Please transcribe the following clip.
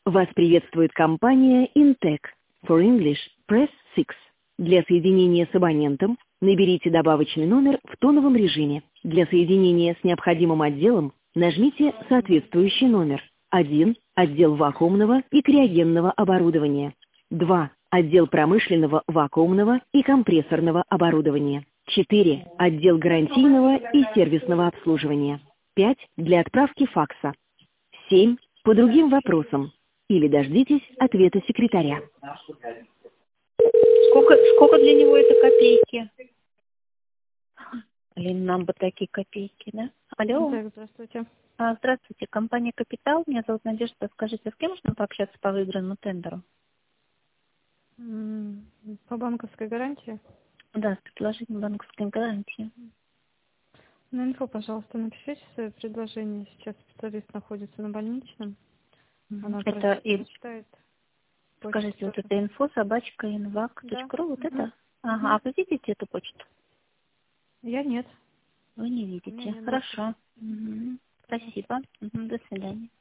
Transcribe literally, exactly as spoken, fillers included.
Вас приветствует компания Intec. For English, press six. Для соединения с абонентом наберите добавочный номер в тоновом режиме. Для соединения с необходимым отделом нажмите соответствующий номер. один. Отдел вакуумного и криогенного оборудования. два. Отдел промышленного, вакуумного и компрессорного оборудования. четыре. Отдел гарантийного и сервисного обслуживания. пять. Для отправки факса. семь. По другим вопросам. Или дождитесь ответа секретаря. Сколько, сколько для него это копейки? Блин, нам бы такие копейки, да? Алло. Так, здравствуйте. А, здравствуйте, компания «Капитал». Меня зовут Надежда. Скажите, с кем можно пообщаться по выигранному тендеру? М, По банковской гарантии? Да, с предложением банковской гарантии. На инфо, пожалуйста, напишите свое предложение. Сейчас специалист находится на больничном. Она как Это раз и, прочитает. скажите, вот Почту. это инфо собачка инвак точка ру, вот Мгм. это? Ага, а вы видите эту почту? Я нет. Вы не У меня видите. нет доступа. Хорошо. Мгм. Спасибо. Мгм. До свидания.